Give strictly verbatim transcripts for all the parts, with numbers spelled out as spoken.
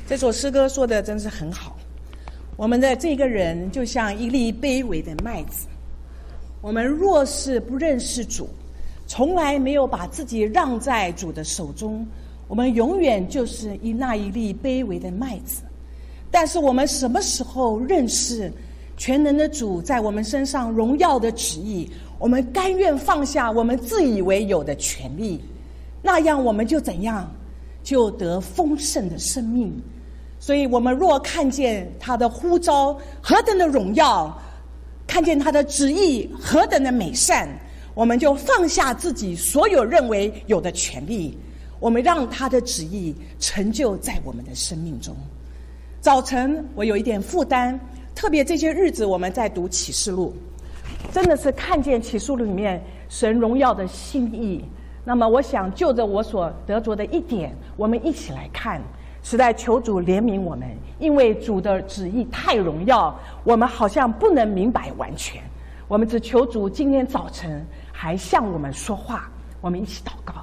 这首诗歌说的真是很好。我们的这个人就像一粒卑微的麦子，我们若是不认识主，从来没有把自己让在主的手中，我们永远就是一那一粒卑微的麦子。但是我们什么时候认识全能的主在我们身上荣耀的旨意，我们甘愿放下我们自以为有的权利，那样我们就怎样？就得丰盛的生命。所以我们若看见他的呼召何等的荣耀，看见他的旨意何等的美善，我们就放下自己所有认为有的权利，我们让他的旨意成就在我们的生命中。早晨我有一点负担，特别这些日子我们在读启示录，真的是看见启示录里面神荣耀的心意。那么我想就着我所得着的一点，我们一起来看，实在求主怜悯我们，因为主的旨意太荣耀，我们好像不能明白完全。我们只求主今天早晨还向我们说话，我们一起祷告。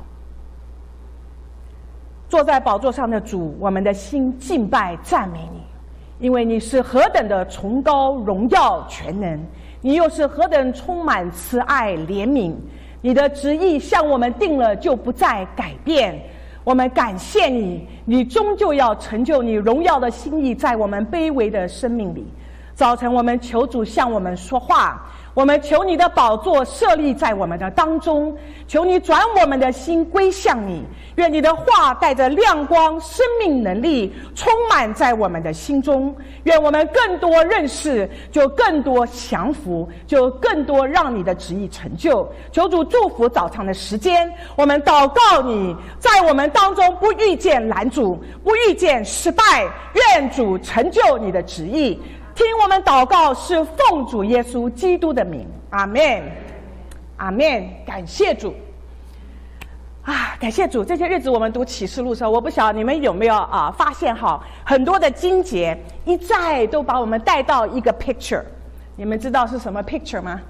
坐在宝座上的主，我们的心敬拜赞美你，因为你是何等的崇高荣耀全能，你又是何等充满慈爱怜悯，你的旨意向我们定了就不再改变。我们感谢你，你终究要成就你荣耀的心意在我们卑微的生命里。早晨我们求主向我们说话，我们求你的宝座设立在我们的当中，求你转我们的心归向你，愿你的话带着亮光生命能力充满在我们的心中，愿我们更多认识，就更多降服，就更多让你的旨意成就。求主祝福早上的时间，我们祷告你在我们当中不遇见拦阻，不遇见失败，愿主成就你的旨意。听我们祷告是奉主耶稣基督的名，阿们，阿们。感谢主啊，感谢主。这些日子我们读启示录的时候，我不晓得你们有没有啊发现哈，很多的经节一再都把我们带到一个 picture。你们知道是什么 picture 吗？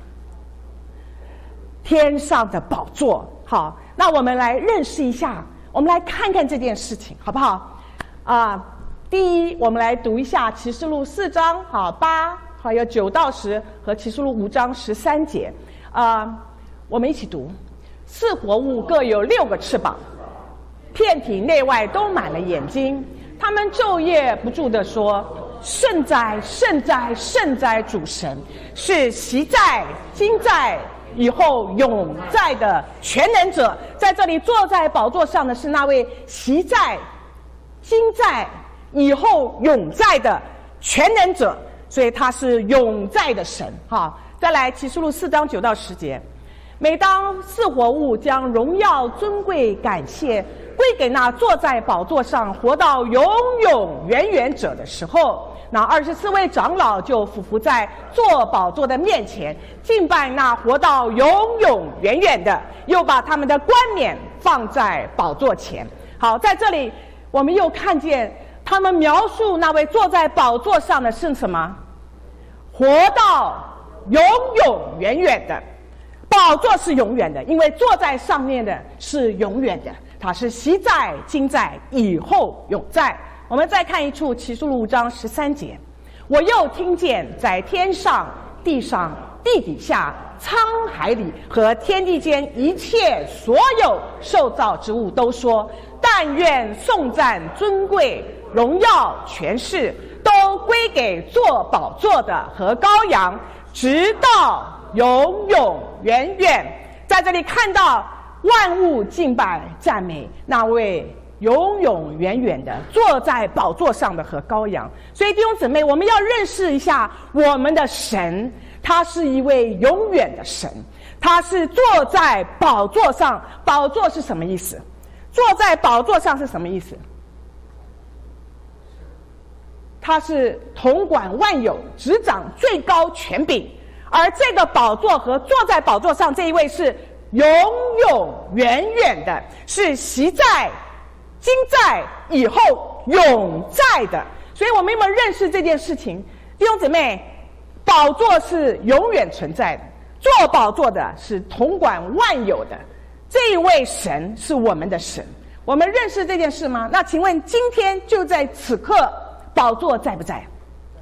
天上的宝座。好，那我们来认识一下，我们来看看这件事情好不好啊？第一，我们来读一下启示录四章好八还有九到十和启示录五章十三节啊、呃，我们一起读。四活物各有六个翅膀，遍体内外都满了眼睛，他们昼夜不住地说：圣哉，圣哉，圣哉，主神，是昔在今在以后永在的全能者。在这里坐在宝座上的是那位昔在今在以后永在的全能者，所以他是永在的神。好，再来启示录四章九到十节。每当四活物将荣耀尊贵感谢归给那坐在宝座上活到永永远远者的时候，那二十四位长老就俯伏在坐宝座的面前敬拜那活到永永远远的，又把他们的冠冕放在宝座前。好，在这里我们又看见他们描述那位坐在宝座上的是什么？活到永永远远的。宝座是永远的，因为坐在上面的是永远的，他是昔在今在以后永在。我们再看一处启示录五章十三节。我又听见在天上地上地底下沧海里和天地间一切所有受造之物都说：但愿颂赞尊贵荣耀权势都归给坐宝座的和羔羊，直到永永远远。在这里看到万物敬拜赞美那位永永远远的坐在宝座上的和羔羊。所以弟兄姊妹，我们要认识一下我们的神，他是一位永远的神，他是坐在宝座上。宝座是什么意思？坐在宝座上是什么意思？他是统管万有，执掌最高权柄。而这个宝座和坐在宝座上这一位是永永远远的，是昔在今在以后永在的。所以我们有没有认识这件事情？弟兄姊妹，宝座是永远存在的，坐宝座的是统管万有的，这一位神是我们的神。 我们认识这件事吗？那请问今天就在此刻，宝座在不在？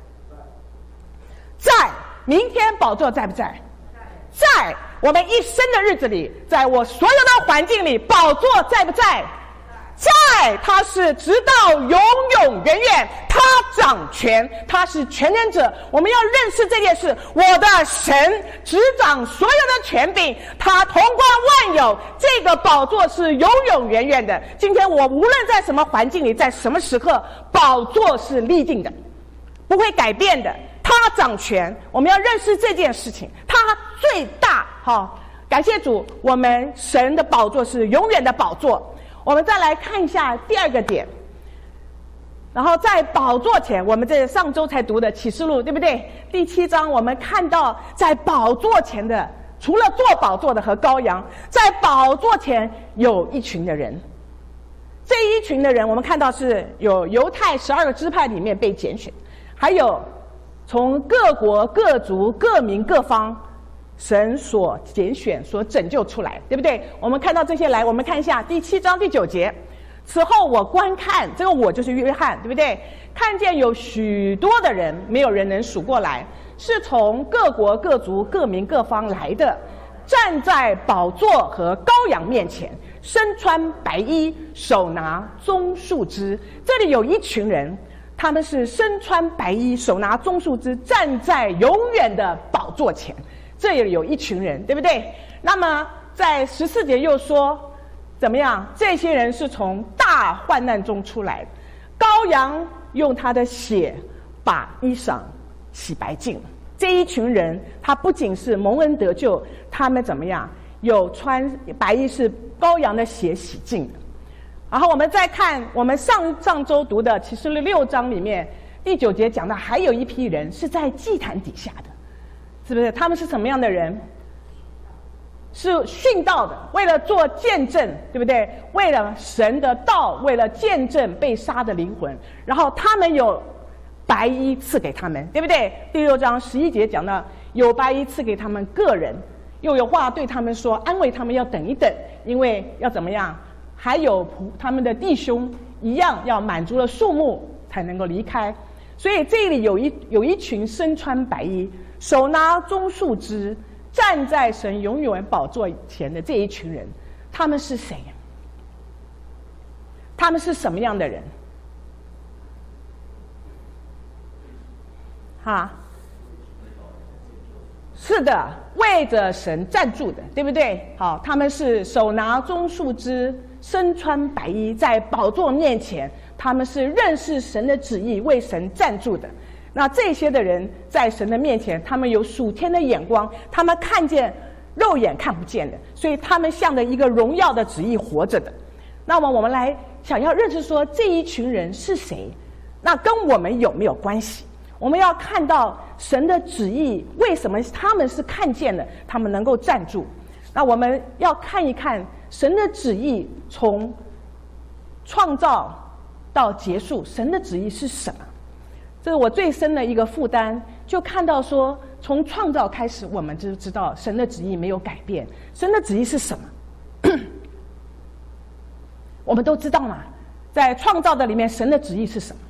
在。明天宝座在不在？在。我们一生的日子里，在我所有的环境里，宝座在不在？在。他是直到永永远远，他掌权，他是全能者。我们要认识这件事，我的神执掌所有的权柄，他统观万有，这个宝座是永永远远的。今天我无论在什么环境里，在什么时刻，宝座是立定的，不会改变的。他掌权，我们要认识这件事情，他最大。好，感谢主，我们神的宝座是永远的宝座。我们再来看一下第二个点，然后在宝座前，我们这上周才读的启示录，对不对？第七章我们看到，在宝座前的，除了坐宝座的和羔羊，在宝座前有一群的人。这一群的人，我们看到是有犹太十二个支派里面被拣选，还有从各国各族各民各方神所拣选所拯救出来，对不对？我们看到这些来，我们看一下第七章第九节。此后我观看，这个我就是约翰，对不对？看见有许多的人，没有人能数过来，是从各国各族各民各方来的，站在宝座和羔羊面前，身穿白衣，手拿棕树枝。这里有一群人，他们是身穿白衣，手拿棕树枝，站在永远的宝座前。这里有一群人，对不对？那么在十四节又说怎么样？这些人是从大患难中出来的，羔羊用他的血把衣裳洗白净了。这一群人他不仅是蒙恩得救，他们怎么样？有穿白衣是羔羊的血洗净的。然后我们再看我们上上周读的启示录六章里面第九节讲到，还有一批人是在祭坛底下的，是不是？他们是什么样的人？是殉道的，为了做见证，对不对？为了神的道，为了见证被杀的灵魂，然后他们有白衣赐给他们，对不对？第六章十一节讲到，有白衣赐给他们个人，又有话对他们说，安慰他们要等一等，因为要怎么样？还有他们的弟兄一样要满足了数目才能够离开。所以这里有一有一群身穿白衣，手拿棕树枝，站在神永远宝座前的这一群人，他们是谁？他们是什么样的人？哈，是的，为着神站住的，对不对？好，他们是手拿棕树枝，身穿白衣，在宝座面前，他们是认识神的旨意，为神站住的。那这些的人在神的面前，他们有属天的眼光，他们看见肉眼看不见的，所以他们向着一个荣耀的旨意活着的。那么我们来想要认识说这一群人是谁，那跟我们有没有关系？我们要看到神的旨意，为什么他们是看见的，他们能够站住。那我们要看一看神的旨意从创造到结束，神的旨意是什么？这是我最深的一个负担，就看到说从创造开始，我们就知道神的旨意没有改变。神的旨意是什么？我们都知道嘛，在创造的里面，神的旨意是什么？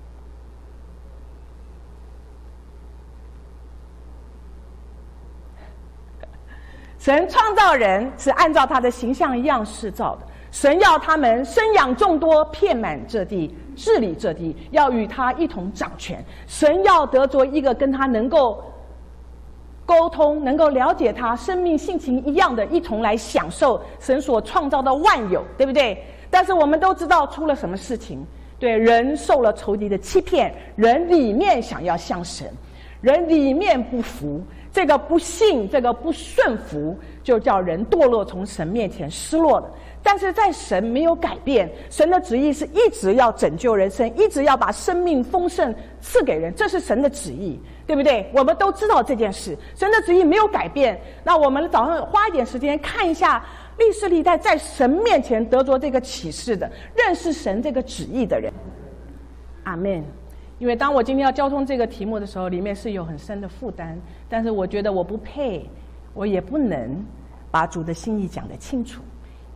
神创造人是按照他的形象样式造的，神要他们生养众多，遍满这地，治理这地，要与他一同掌权。神要得着一个跟他能够沟通，能够了解他生命性情一样的，一同来享受神所创造的万有，对不对？但是我们都知道出了什么事情，对，人受了仇敌的欺骗，人里面想要像神，人里面不服，这个不信，这个不顺服，就叫人堕落，从神面前失落了。但是在神没有改变，神的旨意是一直要拯救人生，一直要把生命丰盛赐给人，这是神的旨意，对不对？我们都知道这件事，神的旨意没有改变。那我们早上花一点时间看一下历世历代在神面前得着这个启示的，认识神这个旨意的人。阿们。因为当我今天要交通这个题目的时候，里面是有很深的负担，但是我觉得我不配，我也不能把主的心意讲得清楚，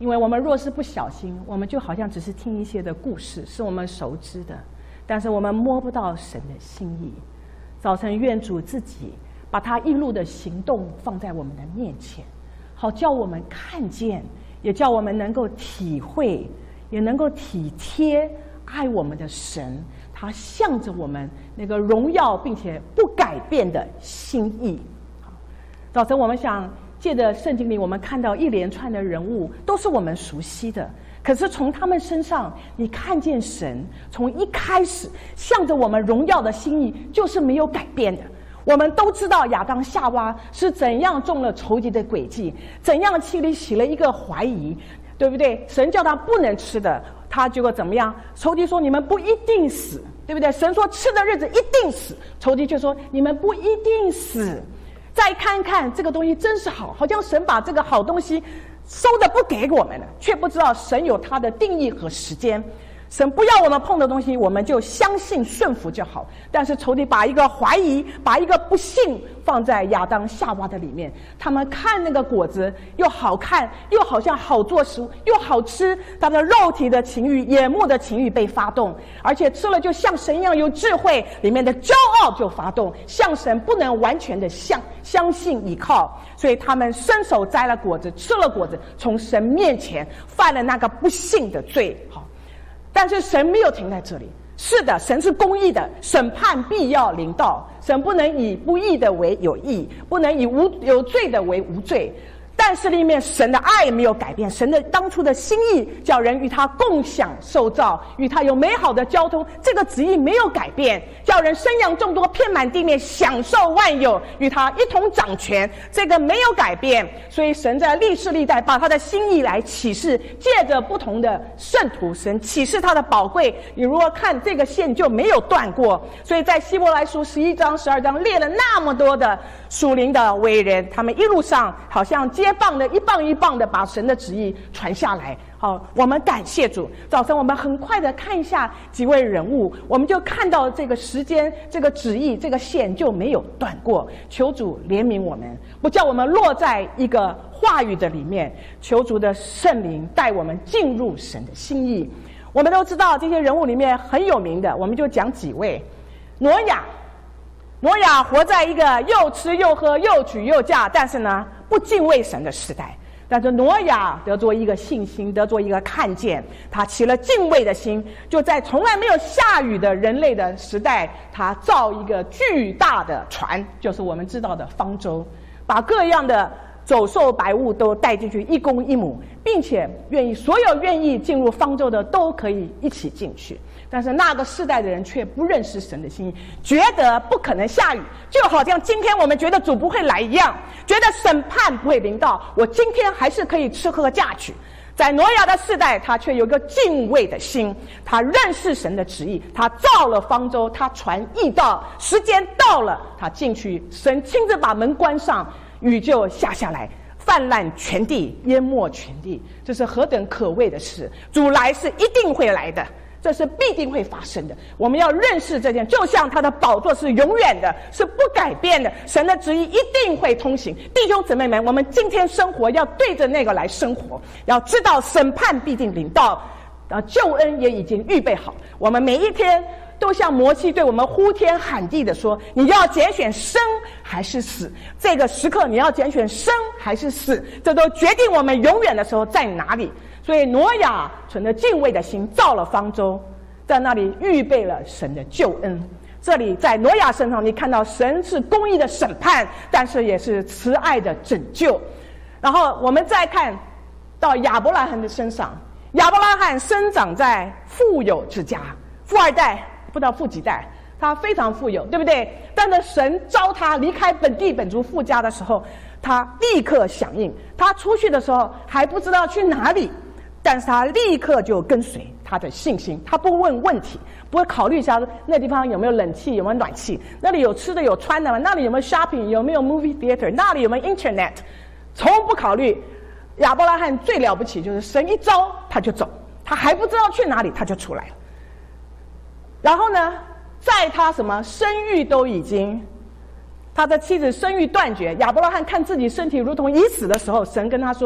因为我们若是不小心，我们就好像只是听一些的故事，是我们熟知的，但是我们摸不到神的心意。早晨愿主自己把他一路的行动放在我们的面前，好叫我们看见，也叫我们能够体会，也能够体贴爱我们的神，他向着我们那个荣耀并且不改变的心意。早晨我们想借着圣经里，我们看到一连串的人物都是我们熟悉的，可是从他们身上你看见神从一开始向着我们荣耀的心意就是没有改变的。我们都知道亚当夏娃是怎样中了仇敌的诡计，怎样心里起了一个怀疑，对不对？神叫他不能吃的，他结果怎么样？仇敌说你们不一定死，对不对？神说吃的日子一定死，仇敌却说你们不一定死。再看看这个东西真是好，好像神把这个好东西收的不给我们了，却不知道神有他的定义和时间。神不要我们碰的东西，我们就相信顺服就好。但是仇敌把一个怀疑，把一个不信放在亚当夏娃的里面，他们看那个果子又好看，又好像好做食物，又好吃，他们的肉体的情欲、眼目的情欲被发动，而且吃了就像神一样有智慧，里面的骄傲就发动，像神不能完全的相相信依靠，所以他们伸手摘了果子，吃了果子，从神面前犯了那个不信的罪。好，但是神没有停在这里。是的，神是公义的，审判必要临到，神不能以不义的为有义，不能以无有罪的为无罪。但是里面神的爱没有改变，神的当初的心意叫人与他共享受造，与他有美好的交通，这个旨意没有改变，叫人生养众多，遍满地面，享受万有，与他一同掌权，这个没有改变。所以神在历世历代把他的心意来启示，借着不同的圣徒，神启示他的宝贵。你如果看这个线就没有断过，所以在希伯来书十一章十二章列了那么多的属灵的伟人，他们一路上好像接棒的一棒一棒的把神的旨意传下来。好，我们感谢主。早晨我们很快的看一下几位人物，我们就看到这个时间，这个旨意，这个线就没有断过。求主怜悯我们，不叫我们落在一个话语的里面，求主的圣灵带我们进入神的心意。我们都知道这些人物里面很有名的，我们就讲几位。挪亚，挪亚活在一个又吃又喝又娶又嫁，但是呢不敬畏神的时代。但是挪亚得着一个信心，得着一个看见，他起了敬畏的心，就在从来没有下雨的人类的时代，他造一个巨大的船，就是我们知道的方舟，把各样的走兽百物都带进去，一公一母，并且愿意所有愿意进入方舟的都可以一起进去。但是那个世代的人却不认识神的心意，觉得不可能下雨，就好像今天我们觉得主不会来一样，觉得审判不会临到，我今天还是可以吃喝嫁娶。在挪亚的世代，他却有一个敬畏的心，他认识神的旨意，他造了方舟，他传义道，时间到了，他进去，神亲自把门关上，雨就下下来，泛滥全地，淹没全地。这是何等可畏的事！主来是一定会来的，这是必定会发生的。我们要认识这件，就像他的宝座是永远的，是不改变的，神的旨意一定会通行。弟兄姊妹们，我们今天生活要对着那个来生活，要知道审判必定临到，啊，救恩也已经预备好。我们每一天都像摩西对我们呼天喊地的说，你要拣选生还是死？这个时刻你要拣选生还是死，这都决定我们永远的时候在哪里。所以挪亚存着敬畏的心造了方舟，在那里预备了神的救恩。这里在挪亚身上你看到神是公义的审判，但是也是慈爱的拯救。然后我们再看到亚伯拉罕的身上，亚伯拉罕生长在富有之家，富二代不知道富几代，他非常富有，对不对？但是神召他离开本地本族富家的时候，他立刻响应。他出去的时候还不知道去哪里，但是他立刻就跟随他的信心，他不问问题，不会考虑一下那地方有没有冷气，有没有暖气，那里有吃的有穿的吗？那里有没有 shopping， 有没有 movie theater， 那里有没有 internet， 从不考虑。亚伯拉罕最了不起就是神一招他就走，他还不知道去哪里他就出来了。然后呢，在他什么生育都已经，他的妻子生育断绝，亚伯拉罕看自己身体如同已死的时候，神跟他说，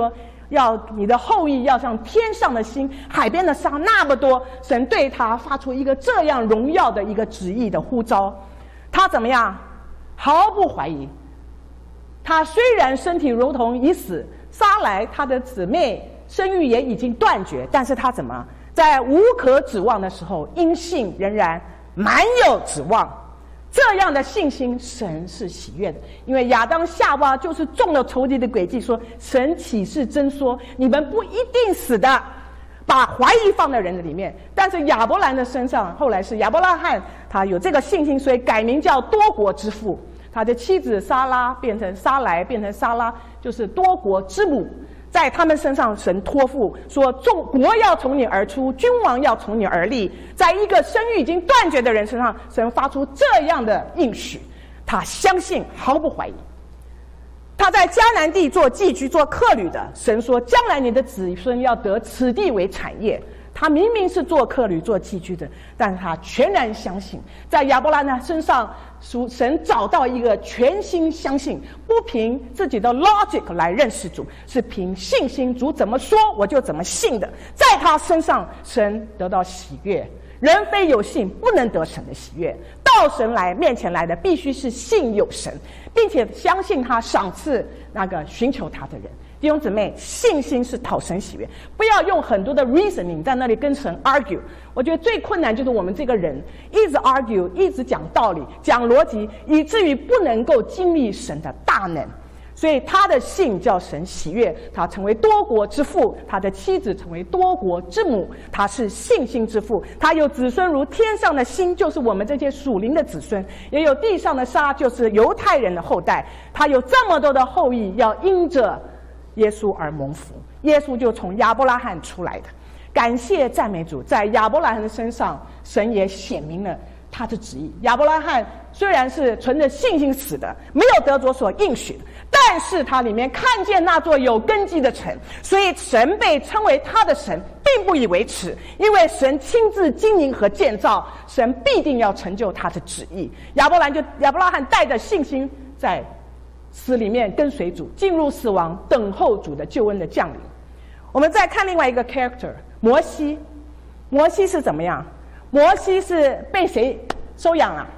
要你的后裔要像天上的星、海边的沙那么多。神对他发出一个这样荣耀的一个旨意的呼召，他怎么样？毫不怀疑。他虽然身体如同已死，撒来他的姊妹生育也已经断绝，但是他怎么在无可指望的时候，因信仍然满有指望。这样的信心，神是喜悦的。因为亚当夏娃就是中了仇敌的诡计，说神岂是真说你们不一定死的，把怀疑放在人的里面。但是亚伯兰的身上，后来是亚伯拉罕，他有这个信心，所以改名叫多国之父。他的妻子撒拉变成撒莱，变成撒拉，就是多国之母。在他们身上，神托付说，众国要从你而出，君王要从你而立。在一个生育已经断绝的人身上，神发出这样的应许，他相信，毫不怀疑。他在迦南地做寄居、做客旅的，神说，将来你的子孙要得此地为产业。他明明是做客旅、做寄居的，但是他全然相信。在亚伯拉罕身上，神找到一个全心相信，不凭自己的 logic 来认识主，是凭信心，主怎么说我就怎么信的。在他身上，神得到喜悦。人非有信，不能得神的喜悦。到神来面前来的，必须是信有神，并且相信他赏赐那个寻求他的人。弟兄姊妹，信心是讨神喜悦，不要用很多的 reasoning 在那里跟神 argue。我觉得最困难就是我们这个人一直 argue， 一直讲道理、讲逻辑，以至于不能够经历神的大能。所以他的信叫神喜悦，他成为多国之父，他的妻子成为多国之母，他是信心之父。他有子孙如天上的星，就是我们这些属灵的子孙；也有地上的沙，就是犹太人的后代。他有这么多的后裔，要因着耶稣而蒙福。耶稣就从亚伯拉罕出来的。感谢赞美主，在亚伯拉罕的身上，神也显明了他的旨意。亚伯拉罕虽然是存着信心死的，没有得着所应许的，但是他里面看见那座有根基的城，所以神被称为他的神，并不以为耻，因为神亲自经营和建造，神必定要成就他的旨意。亚伯兰就亚伯拉罕带着信心在死里面跟随主，进入死亡，等候主的救恩的降临。我们再看另外一个 character， 摩西。摩西是怎么样？摩西是被谁收养了？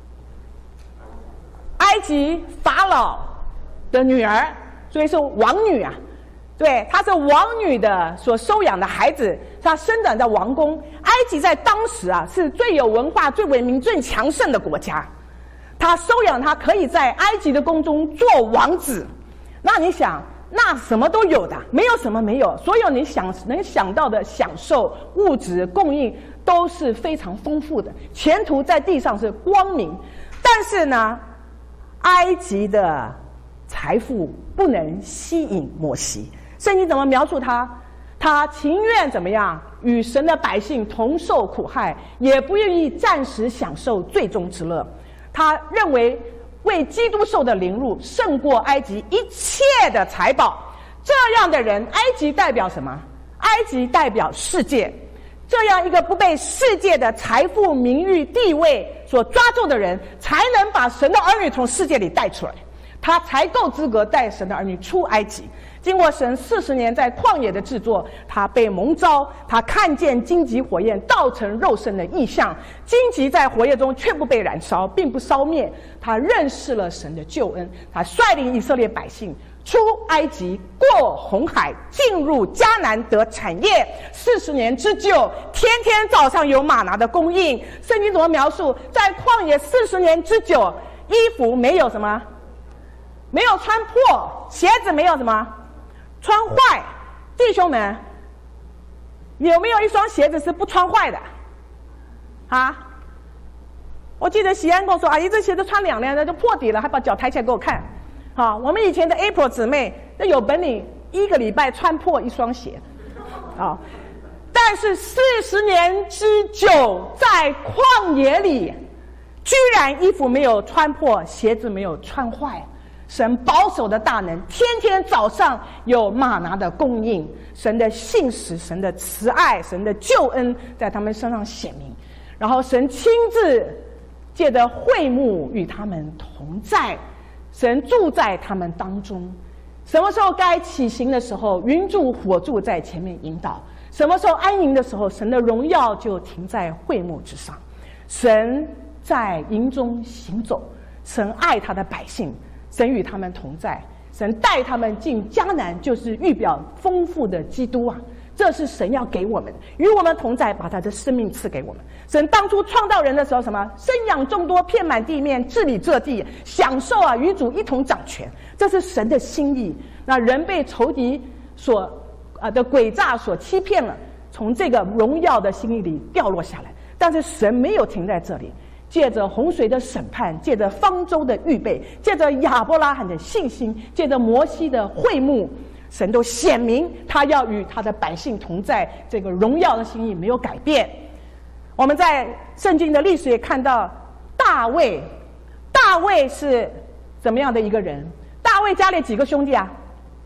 埃及法老的女儿，所以是王女啊。对，她是王女的所收养的孩子，她生长在王宫。埃及在当时啊，是最有文化、最文明、最强盛的国家。他收养他，可以在埃及的宫中做王子。那你想，那什么都有的，没有什么没有，所有你想能想到的享受、物质供应都是非常丰富的，前途在地上是光明。但是呢，埃及的财富不能吸引摩西。圣经怎么描述他？他情愿怎么样？与神的百姓同受苦害，也不愿意暂时享受最终之乐。他认为为基督受的凌辱胜过埃及一切的财宝。这样的人，埃及代表什么？埃及代表世界。这样一个不被世界的财富、名誉、地位所抓住的人，才能把神的儿女从世界里带出来，他才够资格带神的儿女出埃及。经过神四十年在旷野的制作，他被蒙召，他看见荆棘火焰道成肉身的异象，荆棘在火焰中却不被燃烧，并不烧灭。他认识了神的救恩，他率领以色列百姓出埃及，过红海，进入迦南得产业。四十年之久，天天早上有玛拿的供应。圣经怎么描述？在旷野四十年之久，衣服没有什么，没有穿破，鞋子没有什么穿坏。弟兄们，有没有一双鞋子是不穿坏的啊？我记得喜安跟我说，阿姨这鞋子穿两年了就破底了，还把脚抬起来给我看。好，我们以前的 April 姊妹那有本领一个礼拜穿破一双鞋啊，但是四十年之久在旷野里，居然衣服没有穿破，鞋子没有穿坏。神保守的大能，天天早上有玛拿的供应，神的信实、神的慈爱、神的救恩在他们身上显明。然后神亲自借着会幕与他们同在，神住在他们当中。 什么时候该起行的时候，云柱火柱在前面引导；什么时候安营的时候，神的荣耀就停在会幕之上。神在营中行走，神爱他的百姓，神与他们同在，神带他们进迦南，就是预表丰富的基督啊！这是神要给我们，与我们同在，把他的生命赐给我们。神当初创造人的时候，什么生养众多，遍满地面，治理这地，享受啊与主一同掌权，这是神的心意。那人被仇敌所啊的诡诈所欺骗了，从这个荣耀的心意里掉落下来。但是神没有停在这里，借着洪水的审判，借着方舟的预备，借着亚伯拉罕的信心，借着摩西的会幕，神都显明他要与他的百姓同在，这个荣耀的心意没有改变。我们在圣经的历史也看到大卫，大卫是怎么样的一个人？大卫家里几个兄弟啊？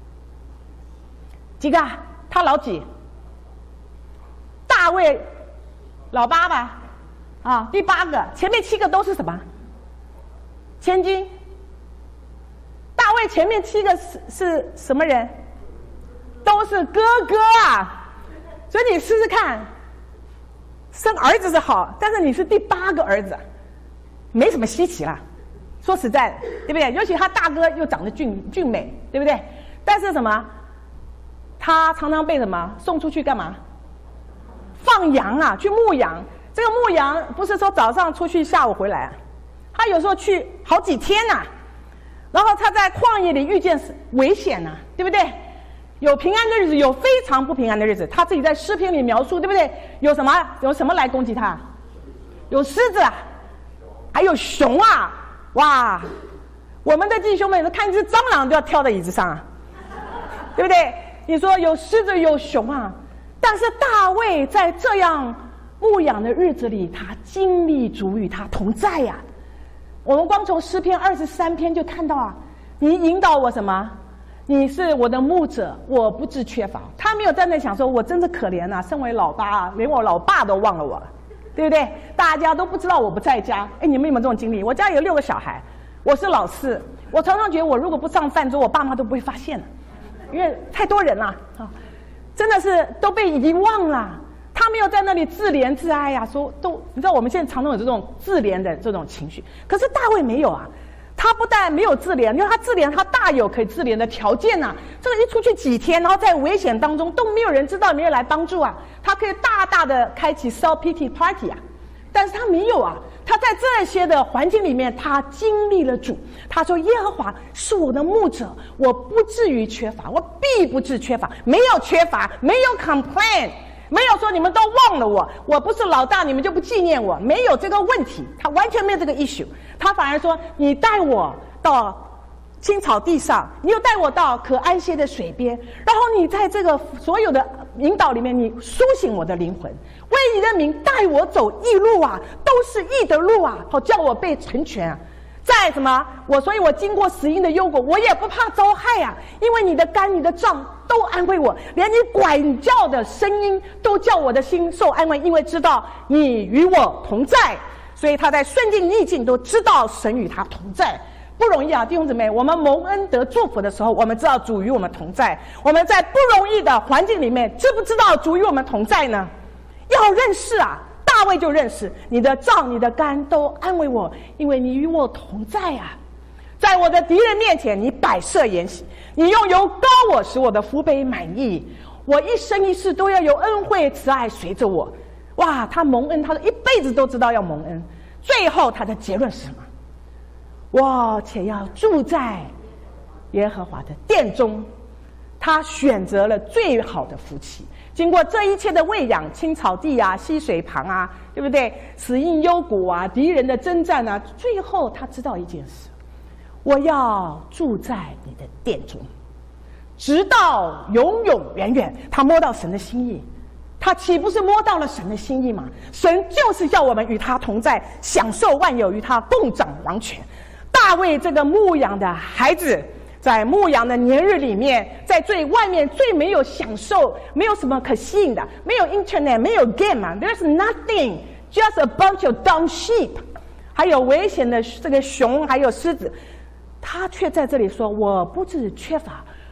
几个啊？他老几？大卫老八吧？啊，第八个，前面七个都是什么？千金。大卫前面七个是是什么人？都是哥哥啊！所以你试试看，生儿子是好，但是你是第八个儿子，没什么稀奇啦。说实在的，对不对？尤其他大哥又长得俊俊美，对不对？但是什么？他常常被什么送出去干嘛？放羊啊，去牧羊。这个牧羊不是说早上出去，下午回来啊，他有时候去好几天呐、啊。然后他在旷野里遇见危险呐、啊，对不对？有平安的日子，有非常不平安的日子。他自己在诗篇里描述，对不对？有什么有什么来攻击他？有狮子啊，还有熊啊！哇，我们的弟兄们看一只蟑螂都要跳在椅子上啊，对不对？你说有狮子有熊啊，但是大卫在这样牧养的日子里，他经历主与他同在呀、啊。我们光从诗篇二十三篇就看到啊，你引导我什么？你是我的牧者，我不致缺乏。他没有在那想说，我真是可怜啊，身为老八啊，连我老爸都忘了我了，对不对？大家都不知道我不在家。哎，你们有没有这种经历？我家有六个小孩，我是老四，我常常觉得我如果不上饭桌，我爸妈都不会发现了，因为太多人了啊，真的是都被遗忘了。他没有在那里自怜自哀呀、啊，说都你知道我们现在常常有这种自怜的这种情绪，可是大卫没有啊。他不但没有自怜，因为他自怜，他大有可以自怜的条件呐、啊。这个一出去几天，然后在危险当中都没有人知道，没有人来帮助啊，他可以大大的开启 self pity party 啊。但是他没有啊，他在这些的环境里面，他经历了主。他说：“耶和华是我的牧者，我不至于缺乏，我必不致缺乏，没有缺乏，没有 complain。”没有说你们都忘了我，我不是老大，你们就不纪念我，没有这个问题，他完全没有这个 issue。他反而说：“你带我到青草地上，你又带我到可安歇的水边，然后你在这个所有的引导里面，你苏醒我的灵魂，为你的名带我走义路啊，都是义的路啊，好叫我被成全啊。”在什么？我所以，我经过死荫的幽谷，我也不怕遭害啊！因为你的竿、你的杖都安慰我，连你管教的声音都叫我的心受安慰，因为知道你与我同在。所以他在顺境逆境都知道神与他同在，不容易啊，弟兄姊妹！我们蒙恩得祝福的时候，我们知道主与我们同在；我们在不容易的环境里面，知不知道主与我们同在呢？要认识啊！大卫就认识你的杖、你的竿都安慰我，因为你与我同在啊！在我的敌人面前，你摆设筵席，你用油膏我，使我的福杯满溢。我一生一世都要有恩惠慈爱随着我。哇，他蒙恩，他一辈子都知道要蒙恩。最后他的结论是什么？我且要住在耶和华的殿中。他选择了最好的夫妻。经过这一切的喂养，青草地啊，溪水旁啊，对不对？死荫幽谷啊，敌人的征战啊，最后他知道一件事：我要住在你的殿中，直到永永远远。他摸到神的心意，他岂不是摸到了神的心意吗？神就是要我们与他同在，享受万有，与他共掌王权。大卫这个牧羊的孩子，在牧羊的年日里面，在最外面最没有享受，没有什么可吸引的，没有 internet， 没有 game 啊 ，there's nothing， just a bunch of dumb sheep， 还有危险的这个熊，还有狮子，他却在这里说：“我不致缺乏，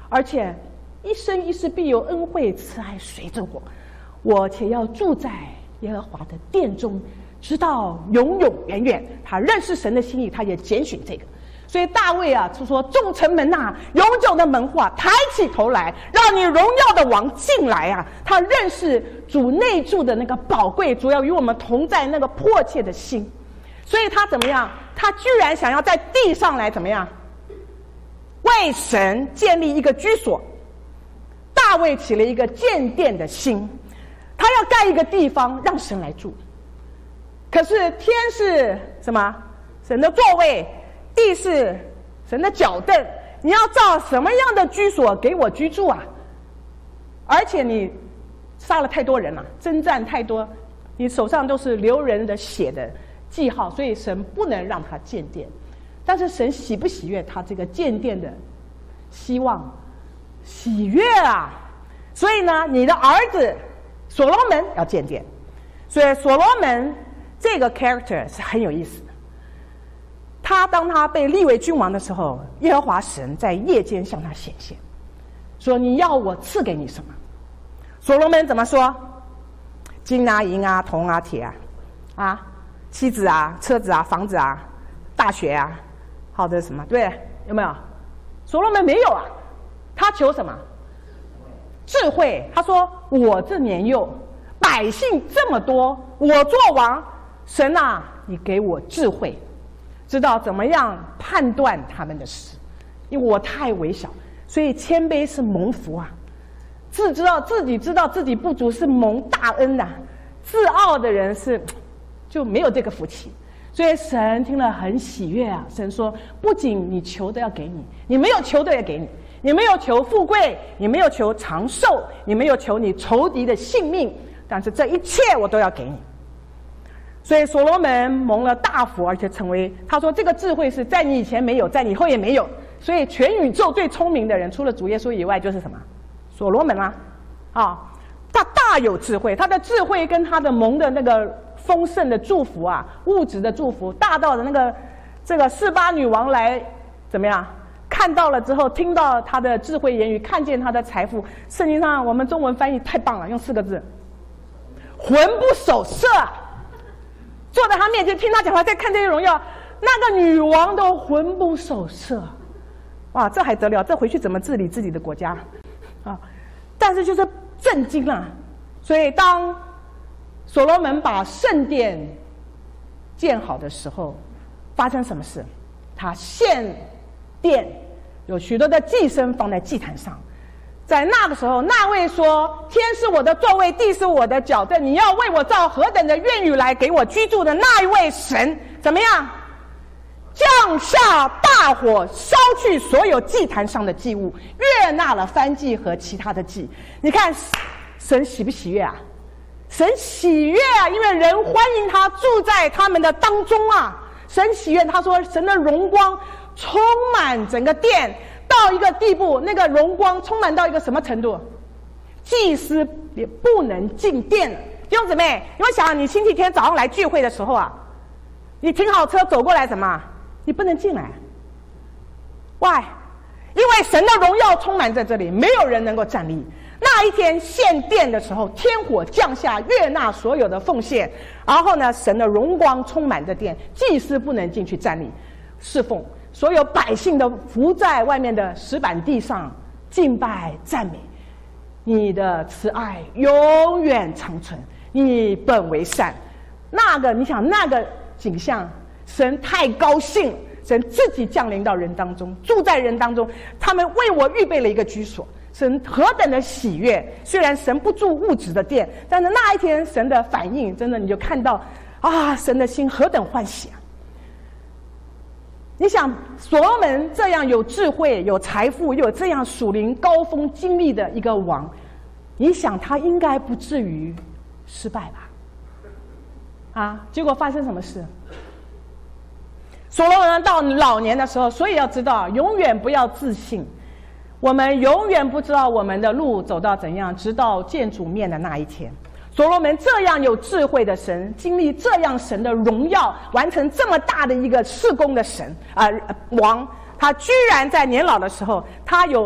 而且一生一世必有恩惠慈爱随着我，我且要住在耶和华的殿中，直到永永远远。他认识神的心意，他也拣选这个。所以大卫啊，就说众城门呐、啊，永久的门户啊，抬起头来，让你荣耀的王进来啊。他认识主内住的那个宝贵，主要与我们同在那个迫切的心。所以他怎么样？他居然想要在地上来怎么样？为神建立一个居所。大卫起了一个建殿的心，他要盖一个地方让神来住。可是天是什么？神的座位，地是神的脚凳，你要造什么样的居所给我居住啊？而且你杀了太多人了，征战太多，你手上都是流人的血的记号，所以神不能让他建殿。但是神喜不喜悦他这个建殿的希望？喜悦啊！所以呢，你的儿子所罗门要建殿。所以所罗门这个 character 是很有意思的。他当他被立为君王的时候，耶和华神在夜间向他显现，说你要我赐给你什么？所罗门怎么说？金啊、银啊、铜啊、铁啊，啊，妻子啊、车子啊、房子啊、大学啊，好的什么？对，有没有？所罗门没有啊，他求什么？智慧。他说我这年幼，百姓这么多，我做王，神啊，你给我智慧，知道怎么样判断他们的事，因为我太微小，所以谦卑是蒙福啊。自知道自己知道自己不足是蒙大恩呐、啊，自傲的人是就没有这个福气。所以神听了很喜悦啊。神说，不仅你求的要给你，你没有求的也给你，你没有求富贵，你没有求长寿，你没有求你仇敌的性命，但是这一切我都要给你。所以所罗门蒙了大福，而且成为，他说这个智慧是在你以前没有，在你以后也没有。所以全宇宙最聪明的人，除了主耶稣以外，就是什么？所罗门啊，啊，他大有智慧，他的智慧跟他的蒙的那个丰盛的祝福啊，物质的祝福，大到的那个这个示巴女王来怎么样？看到了之后，听到他的智慧言语，看见他的财富，圣经上我们中文翻译太棒了，用四个字：魂不守舍。坐在他面前听他讲话，再看这些荣耀，那个女王都魂不守舍。哇，这还得了？这回去怎么治理自己的国家啊？但是就是震惊了。所以当所罗门把圣殿建好的时候，发生什么事？他献殿，有许多的祭牲放在祭坛上。在那个时候，那位说天是我的座位，地是我的脚凳，你要为我造何等的愿语来给我居住的那一位神怎么样？降下大火，烧去所有祭坛上的祭物，悦纳了燔祭和其他的祭。你看神喜不喜悦啊？神喜悦啊，因为人欢迎他住在他们的当中啊。神喜悦，他说神的荣光充满整个殿，到一个地步，那个荣光充满到一个什么程度？祭司也不能进殿了。弟兄姊妹，你们想，你星期天早上来聚会的时候啊，你停好车走过来，怎么？你不能进来。Why？ 因为神的荣耀充满在这里，没有人能够站立。那一天献殿的时候，天火降下，悦纳所有的奉献，然后呢，神的荣光充满着殿，祭司不能进去站立侍奉，所有百姓都伏在外面的石板地上敬拜赞美你的慈爱永远长存，你本为善。那个你想那个景象，神太高兴了，神自己降临到人当中，住在人当中，他们为我预备了一个居所，神何等的喜悦。虽然神不住物质的殿，但是那一天神的反应，真的你就看到啊，神的心何等欢喜啊。你想所罗门这样有智慧有财富又有这样属灵高峰经历的一个王，你想他应该不至于失败吧？啊，结果发生什么事？所罗门到老年的时候，所以要知道永远不要自信，我们永远不知道我们的路走到怎样，直到见主面的那一天。所罗门这样有智慧的神，经历这样神的荣耀，完成这么大的一个事工的神啊、呃、王，他居然在年老的时候，他有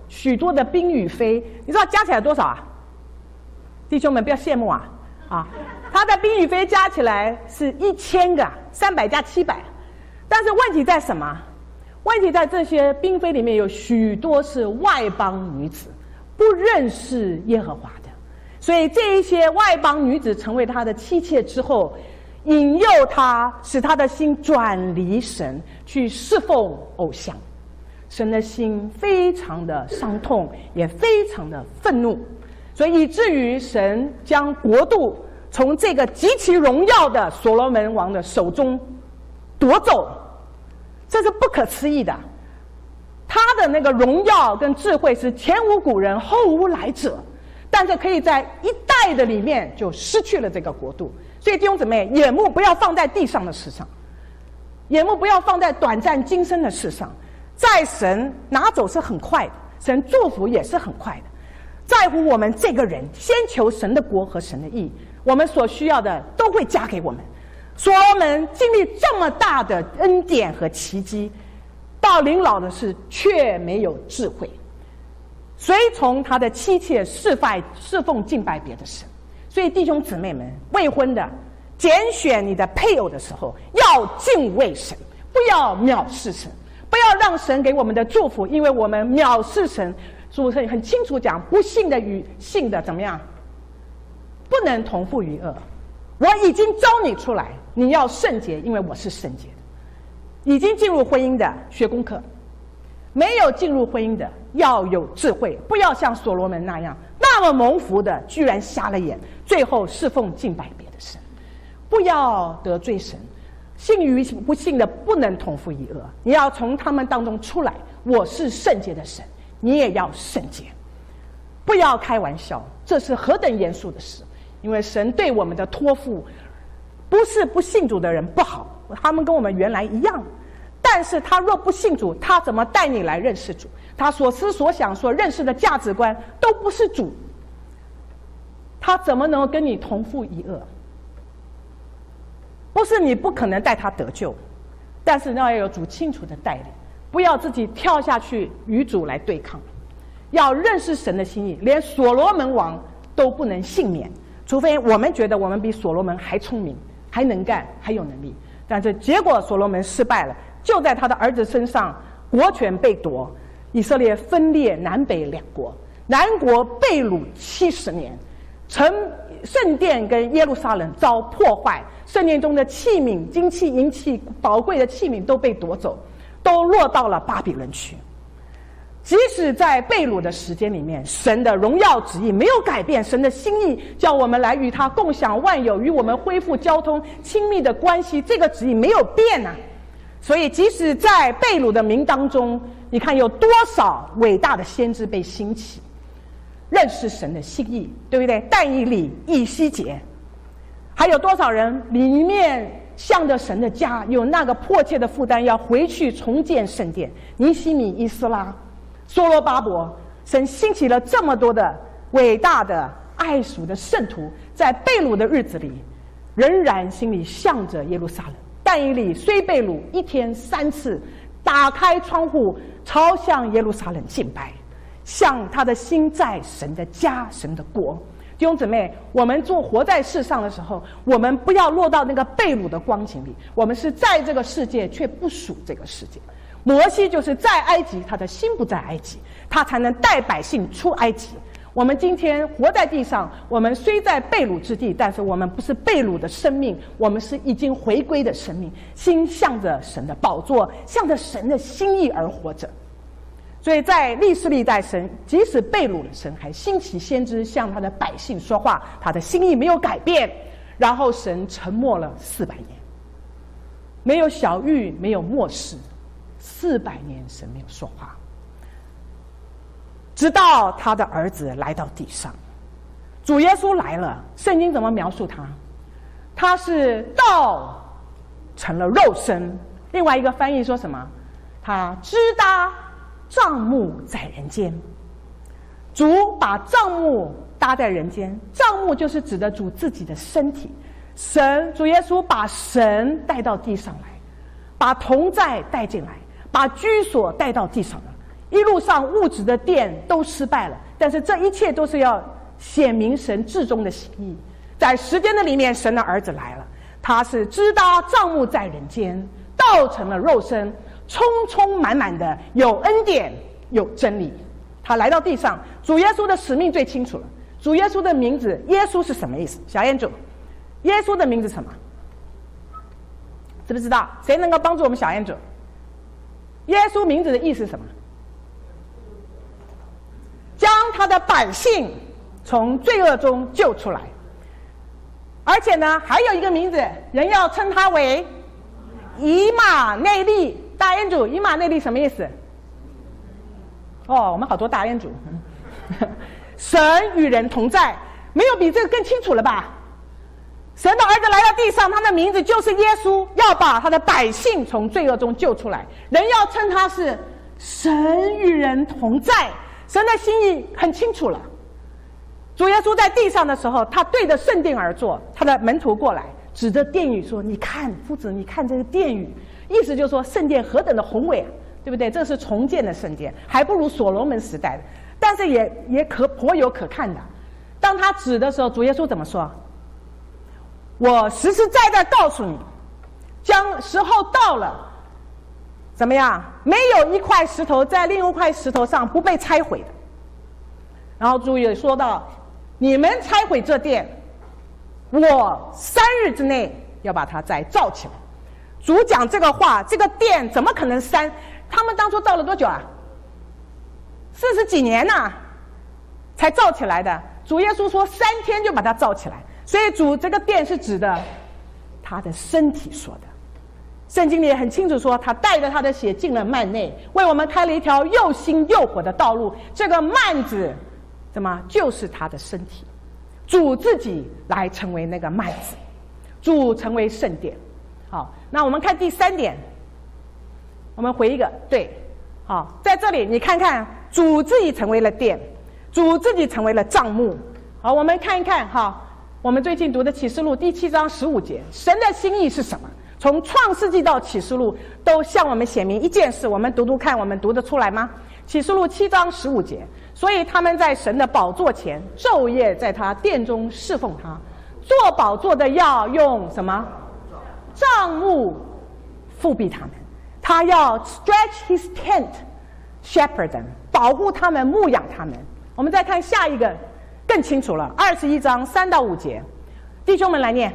许多的兵与妃，你知道加起来多少啊？弟兄们不要羡慕啊啊！他的兵与妃加起来是一千个，三百加七百。但是问题在什么？问题在这些嫔妃里面有许多是外邦女子，不认识耶和华的，所以这一些外邦女子成为他的妻妾之后，引诱他，使他的心转离神，去侍奉偶像。神的心非常的伤痛，也非常的愤怒，所以以至于神将国度从这个极其荣耀的所罗门王的手中夺走，这是不可思议的。他的那个荣耀跟智慧是前无古人后无来者，但是可以在一代的里面就失去了这个国度。所以弟兄姊妹，眼目不要放在地上的事上，眼目不要放在短暂今生的事上，在神拿走是很快的，神祝福也是很快的，在乎我们这个人，先求神的国和神的义，我们所需要的都会加给我们。所罗门经历这么大的恩典和奇迹，到临老的是却没有智慧，随从他的妻妾侍拜侍奉敬拜别的神。所以弟兄姊妹们，未婚的拣选你的配偶的时候，要敬畏神，不要藐视神，不要让神给我们的祝福，因为我们藐视神。主很清楚讲，不信的与信的怎么样，不能同父与恶。我已经招你出来，你要圣洁，因为我是圣洁的。已经进入婚姻的学功课，没有进入婚姻的要有智慧，不要像所罗门那样那么蒙福的居然瞎了眼，最后侍奉敬拜别的神。不要得罪神，信与不信的不能同父异恶，你要从他们当中出来。我是圣洁的神，你也要圣洁，不要开玩笑，这是何等严肃的事。因为神对我们的托付不是不信主的人不好，他们跟我们原来一样，但是他若不信主，他怎么带你来认识主？他所思所想所认识的价值观都不是主，他怎么能够跟你同父异恶？不是你不可能带他得救，但是要有主清楚的带领，不要自己跳下去与主来对抗，要认识神的心意。连所罗门王都不能幸免，除非我们觉得我们比所罗门还聪明，还能干，还有能力。但是结果所罗门失败了，就在他的儿子身上，国权被夺，以色列分裂南北两国，南国被掳七十年，城圣殿跟耶路撒冷遭破坏，圣殿中的器皿、金器、银器、宝贵的器皿都被夺走，都落到了巴比伦去。即使在被掳的时间里面，神的荣耀旨意没有改变，神的心意叫我们来与他共享万有，与我们恢复交通亲密的关系，这个旨意没有变啊。所以即使在被掳的民当中，你看有多少伟大的先知被兴起，认识神的心意，对不对？但以理、以西结，还有多少人里面向着神的家有那个迫切的负担，要回去重建圣殿。尼希米、以斯拉、所罗巴伯，神兴起了这么多的伟大的爱属的圣徒，在被掳的日子里仍然心里向着耶路撒冷。但以理虽被掳，一天三次打开窗户朝向耶路撒冷敬拜，向他的心在神的家、神的国。弟兄姊妹，我们做活在世上的时候，我们不要落到那个被掳的光景里，我们是在这个世界却不属这个世界。摩西就是在埃及，他的心不在埃及，他才能带百姓出埃及。我们今天活在地上，我们虽在被掳之地，但是我们不是被掳的生命，我们是已经回归的生命，心向着神的宝座，向着神的心意而活着。所以在历世历代，神即使被掳了，神还兴起先知向他的百姓说话，他的心意没有改变。然后神沉默了四百年，没有小玉，没有漠视，四百年神没有说话，直到他的儿子来到地上。主耶稣来了，圣经怎么描述他？他是道成了肉身。另外一个翻译说什么？他支搭帐幕在人间。主把帐幕搭在人间，帐幕就是指的主自己的身体。神主耶稣把神带到地上来，把同在带进来，把居所带到地上来， 一路上物质的殿都失败了，但是这一切都是要显明神至终的心意。在时间的里面，神的儿子来了，他是支搭帐幕在人间，道成了肉身，充充满满的有恩典有真理。他来到地上，主耶稣的使命最清楚了。主耶稣的名字，耶稣是什么意思？小燕主，耶稣的名字是什么？知不知道？谁能够帮助我们小燕主？耶稣名字的意思是什么？将他的百姓从罪恶中救出来。而且呢，还有一个名字，人要称他为以马内利。大恩主，以马内利什么意思？哦，我们好多大恩主。神与人同在，没有比这个更清楚了吧？神的儿子来到地上，他的名字就是耶稣，要把他的百姓从罪恶中救出来。人要称他是神与人同在，神的心意很清楚了。主耶稣在地上的时候，他对着圣殿而坐，他的门徒过来指着殿宇说：你看夫子，你看这个殿宇，意思就是说圣殿何等的宏伟啊，对不对？这是重建的圣殿，还不如所罗门时代的，但是也也可颇有可看的。当他指的时候，主耶稣怎么说？我实实在在告诉你，将时候到了，怎么样？没有一块石头在另一块石头上不被拆毁的。然后主也说到，你们拆毁这殿，我三日之内要把它再造起来。主讲这个话，这个殿怎么可能三？他们当初造了多久啊？四十几年呐、啊，才造起来的。主耶稣说三天就把它造起来，所以主这个殿是指的他的身体说的。圣经里也很清楚说，他带着他的血进了幔内，为我们开了一条又新又活的道路。这个幔子怎么就是他的身体？主自己来成为那个幔子，主成为圣殿。好，那我们看第三点，我们回一个对。好，在这里你看看，主自己成为了殿，主自己成为了帐幕。好，我们看一看哈，我们最近读的启示录第七章十五节，神的心意是什么？从创世纪到启示录都向我们显明一件事，我们读读看，我们读得出来吗？启示录七章十五节，所以他们在神的宝座前昼夜在他殿中侍奉他，做宝座的要用什么？帐幕覆庇他们，他要 stretch his tent shepherd them， 保护他们，牧养他们。我们再看下一个更清楚了，二十一章三到五节，弟兄们来念。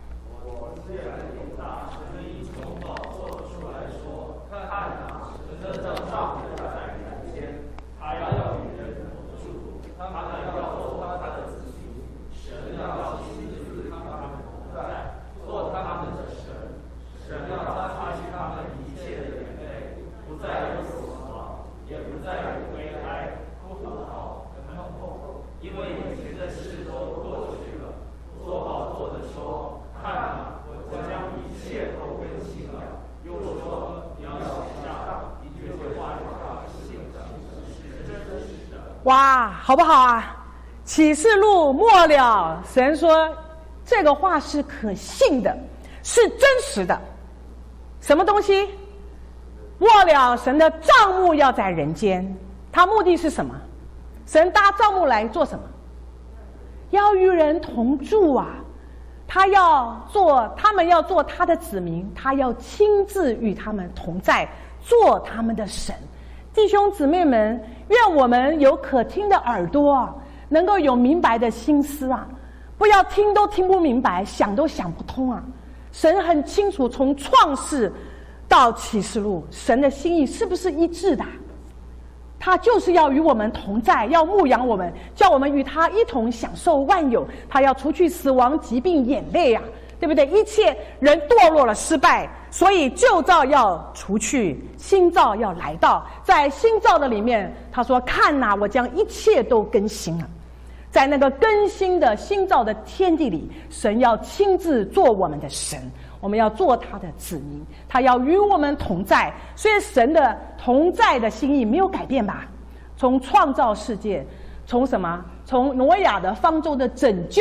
哇，好不好啊？启示录末了，神说这个话是可信的，是真实的。什么东西？末了，神的帐幕要在人间，他目的是什么？神搭帐幕来做什么？要与人同住啊！他要做，他们要做他的子民，他要亲自与他们同在，做他们的神。弟兄姊妹们，愿我们有可听的耳朵啊，能够有明白的心思啊，不要听都听不明白，想都想不通啊。神很清楚，从创世到启示录，神的心意是不是一致的？他就是要与我们同在，要牧养我们，叫我们与他一同享受万有。他要除去死亡、疾病、眼泪啊，对不对？一切人堕落了，失败，所以旧造要除去，新造要来到。在新造的里面，他说：“看哪，我将一切都更新了。”在那个更新的新造的天地里，神要亲自做我们的神，我们要做他的子民，他要与我们同在。所以神的同在的心意没有改变吧？从创造世界，从什么？从挪亚的方舟的拯救，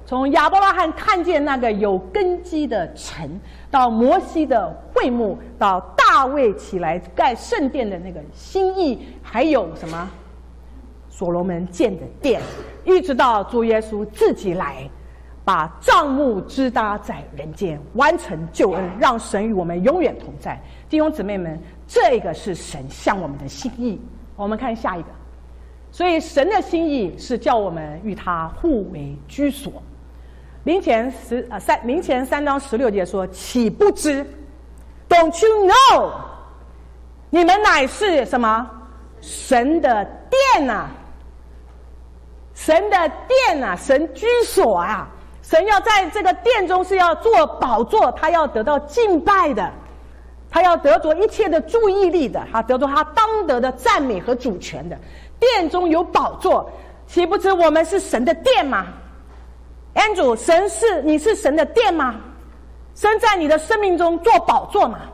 从亚伯拉罕看见那个有根基的城，到摩西的会幕，到大卫起来盖圣殿的那个心意，还有什么所罗门建的殿，一直到主耶稣自己来，把帐幕支搭在人间，完成救恩，让神与我们永远同在。弟兄姊妹们，这个是神向我们的心意。我们看下一个，所以神的心意是叫我们与他互为居所。林前十啊三林前三章十六节说：“岂不知 ，Don't you know？ 你们乃是什么？神的殿啊，神的殿啊，神居所啊！神要在这个殿中是要做宝座，他要得到敬拜的，他要得着一切的注意力的，他得着他当得的赞美和主权的。殿中有宝座，岂不知我们是神的殿吗？” Andrew， 神是你是神的殿吗？神在你的生命中做宝座吗？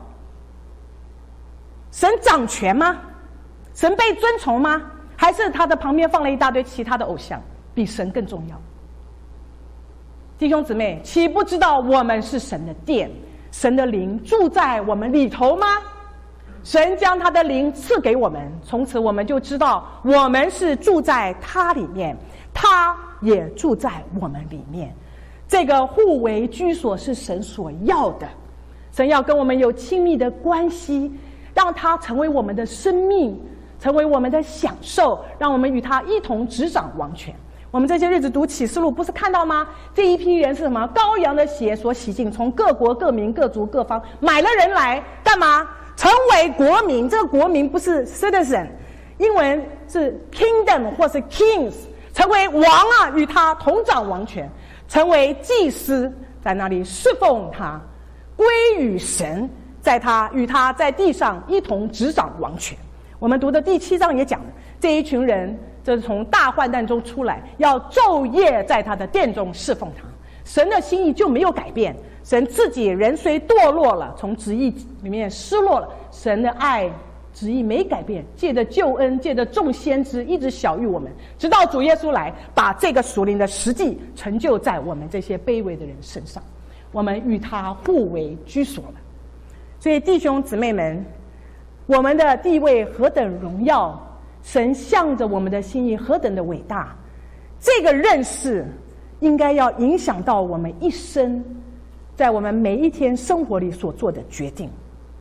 神掌权吗？神被尊崇吗？还是他的旁边放了一大堆其他的偶像，比神更重要？弟兄姊妹，岂不知道我们是神的殿，神的灵住在我们里头吗？神将他的灵赐给我们，从此我们就知道我们是住在他里面，他也住在我们里面。这个互为居所是神所要的，神要跟我们有亲密的关系，让他成为我们的生命，成为我们的享受，让我们与他一同执掌王权。我们这些日子读启示录不是看到吗？这一批人是什么？羔羊的血所洗净，从各国各民各族各方买了人来干嘛？成为国民。这个国民不是 citizen， 英文是 kingdom 或是 kings， 成为王啊，与他同掌王权，成为祭司，在那里侍奉他，归于神，在他与他在地上一同执掌王权。我们读的第七章也讲了，这一群人这是从大患难中出来，要昼夜在他的殿中侍奉他。神的心意就没有改变，神自己人虽堕落了，从旨意里面失落了，神的爱旨意没改变，借着救恩，借着众先知一直晓谕我们，直到主耶稣来，把这个属灵的实际成就在我们这些卑微的人身上，我们与他互为居所了。所以弟兄姊妹们，我们的地位何等荣耀，神向着我们的心意何等的伟大，这个认识应该要影响到我们一生，在我们每一天生活里所做的决定。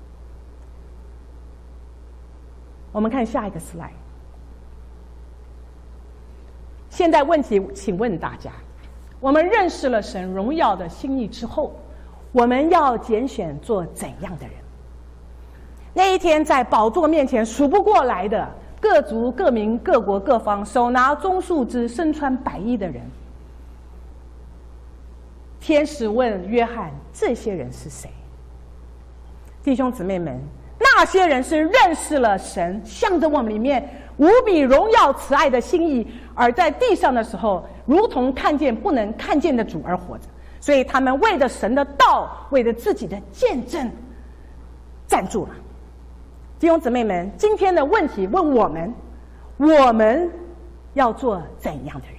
我们看下一个 slide。 现在问题请问大家，我们认识了神荣耀的心意之后，我们要拣选做怎样的人？那一天在宝座面前数不过来的各族各民各国各方，手拿棕树枝身穿白衣的人，天使问约翰，这些人是谁？弟兄姊妹们，那些人是认识了神向着我们里面无比荣耀慈爱的心意，而在地上的时候如同看见不能看见的主而活着，所以他们为着神的道，为着自己的见证站住了。弟兄姊妹们，今天的问题问我们，我们要做怎样的人？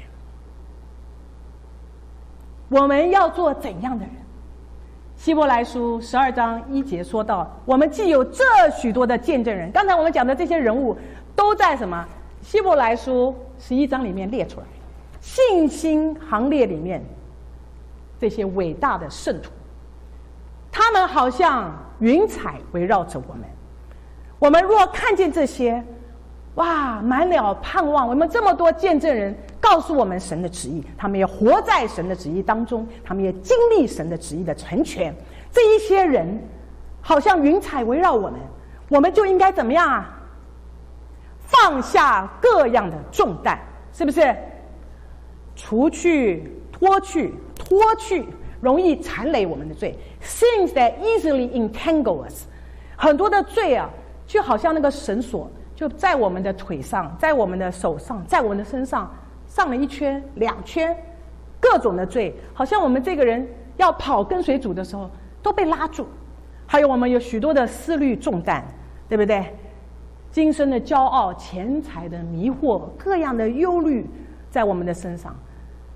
我们要做怎样的人？希伯来书十二章一节说到，我们既有这许多的见证人，刚才我们讲的这些人物都在什么？希伯来书十一章里面列出来，信心行列里面这些伟大的圣徒，他们好像云彩围绕着我们。我们若看见这些，哇，满了盼望。我们这么多见证人告诉我们神的旨意，他们也活在神的旨意当中，他们也经历神的旨意的成全。这一些人好像云彩围绕我们，我们就应该怎么样啊？放下各样的重担，是不是？除去、脱去、脱去容易缠累我们的罪 ，sins that easily entangle us。很多的罪啊，就好像那个绳索，就在我们的腿上，在我们的手上，在我们的身上上了一圈、两圈，各种的罪，好像我们这个人要跑跟随主的时候都被拉住。还有我们有许多的思虑重担，对不对？今生的骄傲、钱财的迷惑，各样的忧虑在我们的身上。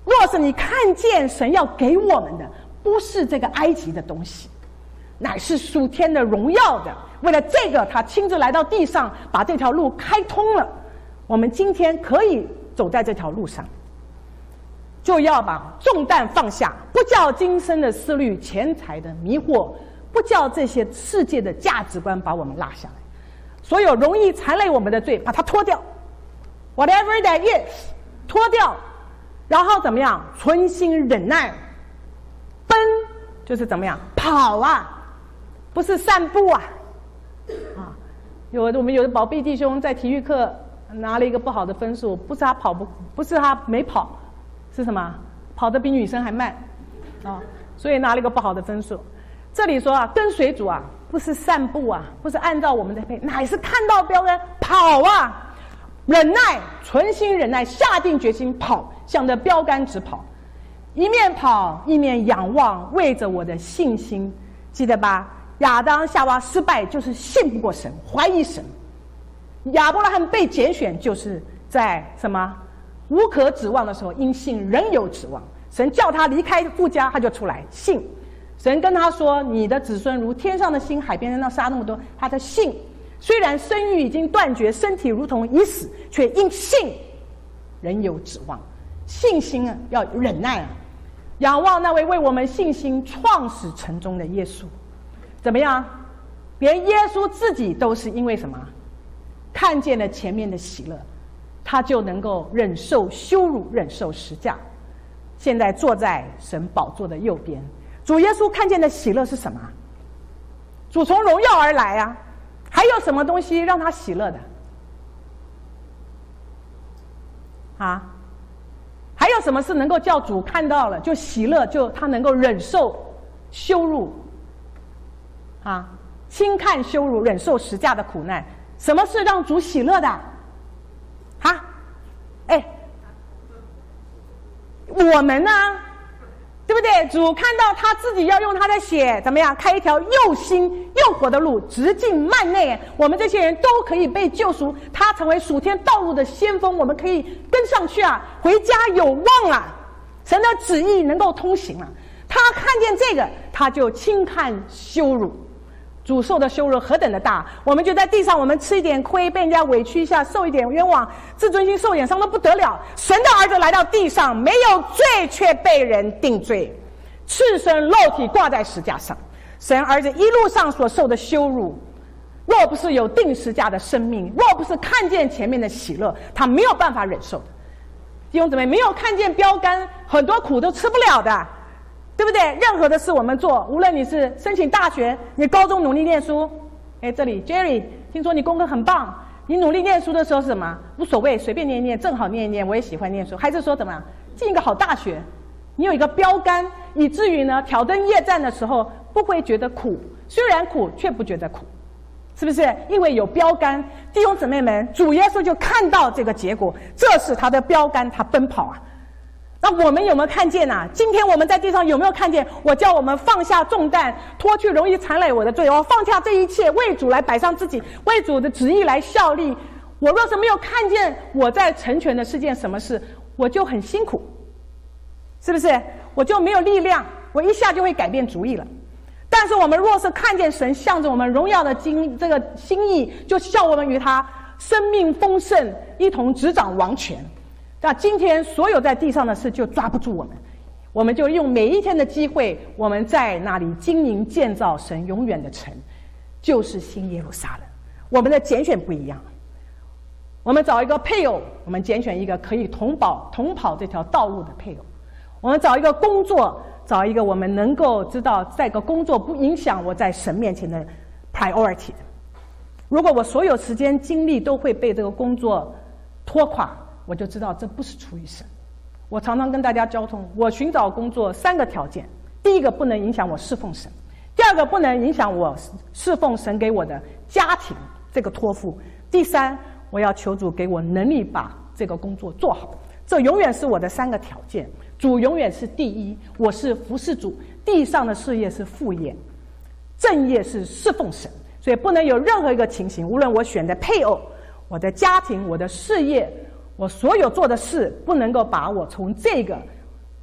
若是你看见神要给我们的不是这个埃及的东西，乃是属天的荣耀的，为了这个他亲自来到地上，把这条路开通了，我们今天可以走在这条路上，就要把重担放下，不叫今生的思虑、钱财的迷惑，不叫这些世界的价值观把我们拉下来，所有容易缠累我们的罪把它脱掉， whatever that is 脱掉，然后怎么样？存心忍耐，奔就是怎么样？跑啊，不是散步啊！啊，有的我们有的宝贝弟兄在体育课拿了一个不好的分数，不是他跑不，不是他没跑，是什么？跑得比女生还慢，啊，所以拿了一个不好的分数。这里说啊，跟随主啊，不是散步啊，不是按照我们的配，乃是看到标杆跑啊，忍耐，存心忍耐，下定决心跑，向着标杆直跑，一面跑一面仰望，为着我的信心，记得吧？亚当夏娃失败就是信不过神，怀疑神。亚伯拉罕被拣选就是在什么无可指望的时候，因信仍有指望。神叫他离开父家，他就出来信。神跟他说：“你的子孙如天上的星，海边的那沙那么多。”他的信，虽然生育已经断绝，身体如同已死，却因信仍有指望。信心啊，要忍耐啊，仰望那位为我们信心创始成终的耶稣。怎么样？连耶稣自己都是因为什么？看见了前面的喜乐，他就能够忍受羞辱，忍受十架。现在坐在神宝座的右边。主耶稣看见的喜乐是什么？主从荣耀而来啊，还有什么东西让他喜乐的？啊？还有什么是能够叫主看到了就喜乐，就他能够忍受羞辱啊，轻看羞辱，忍受十架的苦难？什么是让主喜乐的？啊？哎，我们呢？对不对？主看到他自己要用他的血怎么样开一条又新又活的路，直进幔内，我们这些人都可以被救赎，他成为属天道路的先锋，我们可以跟上去啊，回家有望啊，神的旨意能够通行啊。他看见这个，他就轻看羞辱。主受的羞辱何等的大，我们就在地上，我们吃一点亏，被人家委屈一下，受一点冤枉，自尊心受点伤都不得了。神的儿子来到地上，没有罪却被人定罪，赤身肉体挂在石架上。神儿子一路上所受的羞辱，若不是有定十架的生命，若不是看见前面的喜乐，他没有办法忍受的。弟兄姊妹，没有看见标杆，很多苦都吃不了的。对不对？任何的事我们做，无论你是申请大学，你高中努力念书，哎，这里 Jerry 听说你功课很棒，你努力念书的时候是什么？无所谓，随便念一念，正好念一念，我也喜欢念书。还是说怎么样进一个好大学？你有一个标杆，以至于呢挑灯夜战的时候不会觉得苦，虽然苦却不觉得苦，是不是？因为有标杆。弟兄姊妹们，主耶稣就看到这个结果，这是他的标杆，他奔跑啊。那我们有没有看见啊？今天我们在地上有没有看见？我叫我们放下重担，脱去容易缠累我的罪，我放下这一切，为主来摆上自己，为主的旨意来效力。我若是没有看见我在成全的是件什么事，我就很辛苦，是不是？我就没有力量，我一下就会改变主意了。但是我们若是看见神向着我们荣耀的经这个心意，就叫我们与他生命丰盛，一同执掌王权。那今天所有在地上的事就抓不住我们，我们就用每一天的机会，我们在那里经营建造神永远的城，就是新耶路撒冷。我们的拣选不一样，我们找一个配偶，我们拣选一个可以同跑同跑这条道路的配偶。我们找一个工作，找一个我们能够知道这个工作不影响我在神面前的 priority 的。如果我所有时间精力都会被这个工作拖垮，我就知道这不是出于神。我常常跟大家交通，我寻找工作三个条件：第一个不能影响我侍奉神；第二个不能影响我侍奉神给我的家庭这个托付；第三，我要求主给我能力把这个工作做好。这永远是我的三个条件。主永远是第一，我是服侍主，地上的事业是副业，正业是侍奉神。所以不能有任何一个情形，无论我选的配偶、我的家庭、我的事业，我所有做的事，不能够把我从这个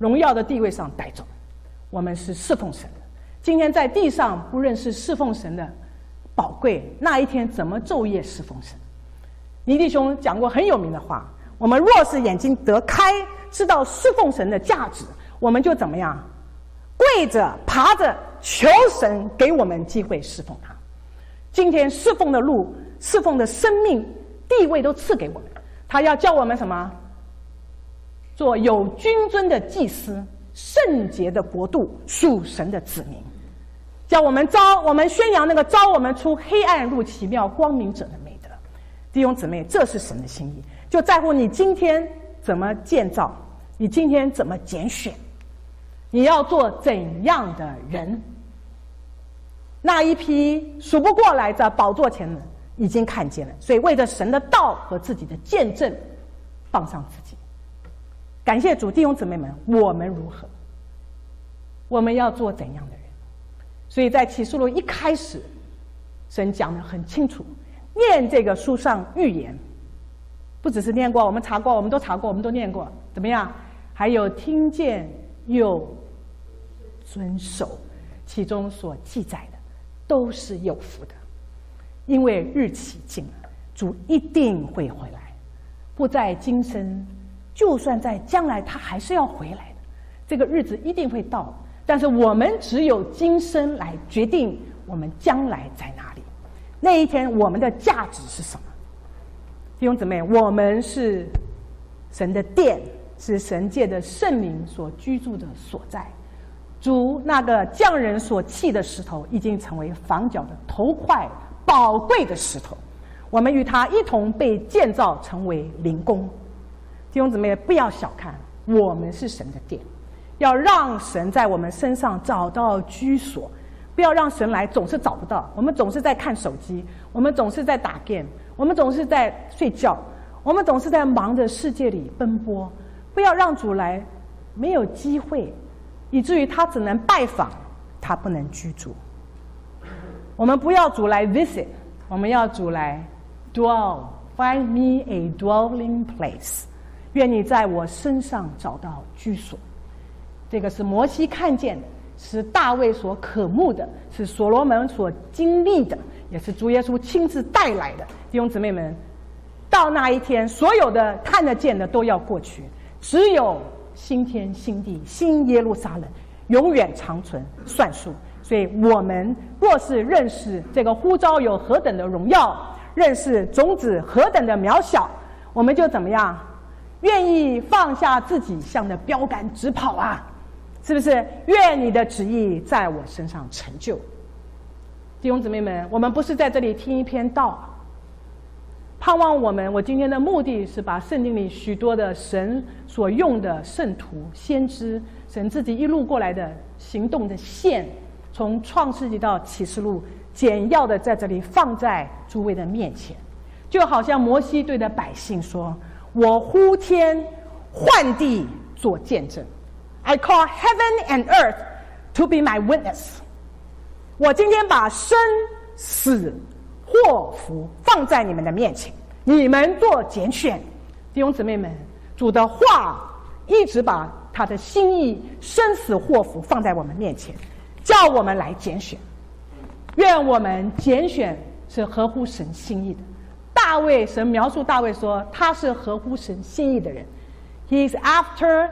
荣耀的地位上带走。我们是侍奉神的，今天在地上不认识侍奉神的宝贵，那一天怎么昼夜侍奉神？尼弟兄讲过很有名的话，我们若是眼睛得开，知道侍奉神的价值，我们就怎么样？跪着爬着求神给我们机会侍奉他。今天侍奉的路，侍奉的生命地位都赐给我们，他要叫我们什么？做有君尊的祭司，圣洁的国度，属神的子民，叫我们招我们宣扬那个招我们出黑暗入奇妙光明者的美德。弟兄姊妹，这是神的心意，就在乎你今天怎么建造，你今天怎么拣选，你要做怎样的人。那一批数不过来在宝座前的已经看见了，所以为着神的道和自己的见证放上自己。感谢主，弟兄姊妹们，我们如何？我们要做怎样的人？所以在启示录一开始，神讲得很清楚，念这个书上预言，不只是念过，我们查过，我们都查过，我们都念过，怎么样？还有听见又遵守，其中所记载的都是有福的，因为日期近了，主一定会回来，不在今生，就算在将来他还是要回来的，这个日子一定会到。但是我们只有今生来决定我们将来在哪里，那一天我们的价值是什么？弟兄姊妹，我们是神的殿，是神界的圣灵所居住的所在。主那个匠人所弃的石头，已经成为房角的头块，宝贵的石头。我们与他一同被建造成为灵宫。弟兄姊妹，不要小看我们是神的殿，要让神在我们身上找到居所，不要让神来总是找不到。我们总是在看手机，我们总是在打 game， 我们总是在睡觉，我们总是在忙着世界里奔波。不要让主来没有机会，以至于他只能拜访，他不能居住。我们不要主来 visit， 我们要主来 dwell， find me a dwelling place。愿你在我身上找到居所。这个是摩西看见的，是大卫所渴慕的，是所罗门所经历的，也是主耶稣亲自带来的。弟兄姊妹们，到那一天，所有的看得见的都要过去，只有新天新地新耶路撒冷永远长存算数。所以我们若是认识这个呼召有何等的荣耀，认识种子何等的渺小，我们就怎么样？愿意放下自己，向着标杆直跑啊！是不是？愿你的旨意在我身上成就。弟兄姊妹们，我们不是在这里听一篇道，盼望我们，我今天的目的是把圣经里许多的神所用的圣徒、先知，神自己一路过来的行动的线，从创世纪到启示录，简要的在这里放在诸位的面前，就好像摩西对着百姓说：我呼天唤地做见证。I call heaven and earth to be my witness。 我今天把生死祸福放在你们的面前，你们做拣选。弟兄姊妹们，主的话一直把他的心意生死祸福放在我们面前，叫我们来拣选。愿我们拣选是合乎神心意的。大卫，神描述大卫说他是合乎神心意的人。 He is after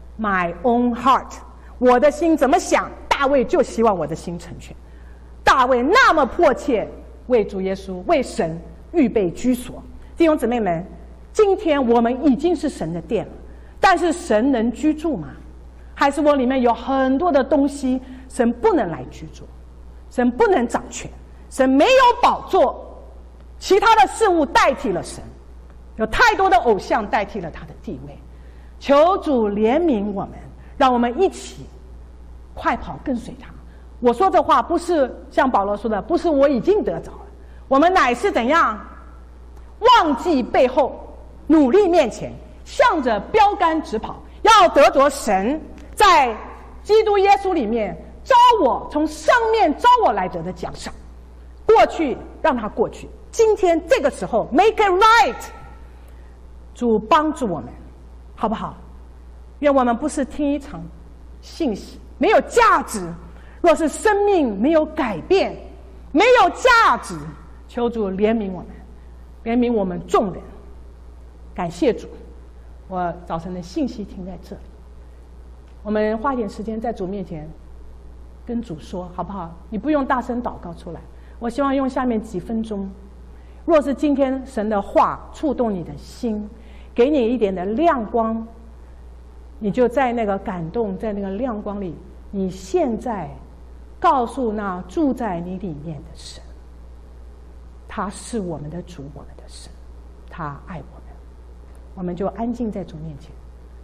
my own heart。 我的心怎么想，大卫就希望我的心成全。大卫那么迫切为主耶稣为神预备居所。弟兄姊妹们，今天我们已经是神的殿了，但是神能居住吗？还是我里面有很多的东西神不能来居住，神不能掌权，神没有宝座，其他的事物代替了神，有太多的偶像代替了他的地位。求主怜悯我们，让我们一起快跑跟随他。我说这话不是像保罗说的，不是我已经得着了，我们乃是怎样忘记背后，努力面前，向着标杆直跑，要得着神在基督耶稣里面招我从上面招我来得的奖赏。过去让它过去，今天这个时候 make it right。 主帮助我们好不好？ 愿我们不是听一场信息，没有价值。若是生命没有改变，没有价值，求主怜悯我们，怜悯我们众人。感谢主，我早晨的信息停在这里。我们花一点时间在主面前跟主说，好不好？你不用大声祷告出来，我希望用下面几分钟。若是今天神的话触动你的心，给你一点的亮光，你就在那个感动，在那个亮光里，你现在告诉那住在你里面的神，他是我们的主，我们的神，他爱我们。我们就安静在主面前。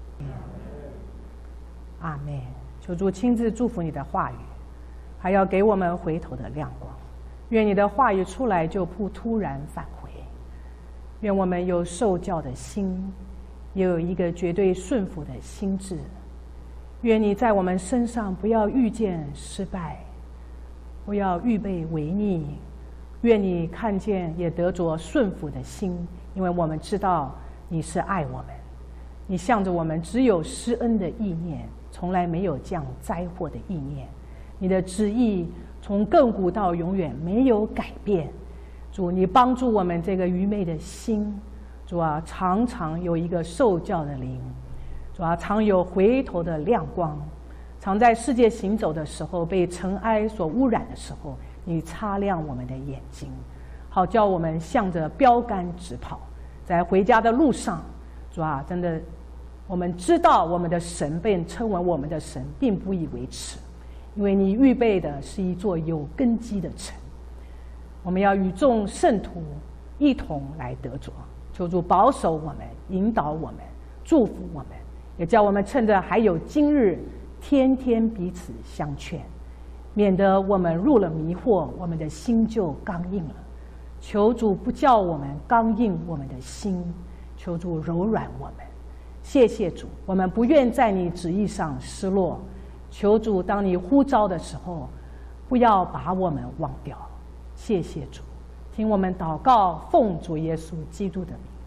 阿们。求主亲自祝福你的话语，还要给我们回头的亮光。愿你的话语出来就不突然返回。愿我们有受教的心，也有一个绝对顺服的心智。愿你在我们身上不要遇见失败，不要预备违逆。愿你看见也得着顺服的心，因为我们知道你是爱我们，你向着我们只有施恩的意念，从来没有降灾祸的意念。你的旨意从亘古到永远没有改变。主，你帮助我们这个愚昧的心，主啊，常常有一个受教的灵，主啊，常有回头的亮光，常在世界行走的时候，被尘埃所污染的时候，你擦亮我们的眼睛，好叫我们向着标杆直跑。在回家的路上，主啊，真的我们知道我们的神被称为我们的神，并不以为耻，因为你预备的是一座有根基的城。我们要与众圣徒一同来得着。求主保守我们，引导我们，祝福我们，也叫我们趁着还有今日，天天彼此相劝，免得我们入了迷惑，我们的心就刚硬了。求主不叫我们刚硬我们的心，求主柔软我们。谢谢主，我们不愿在你旨意上失落。求主当你呼召的时候，不要把我们忘掉。谢谢主，听我们祷告，奉主耶稣基督的名。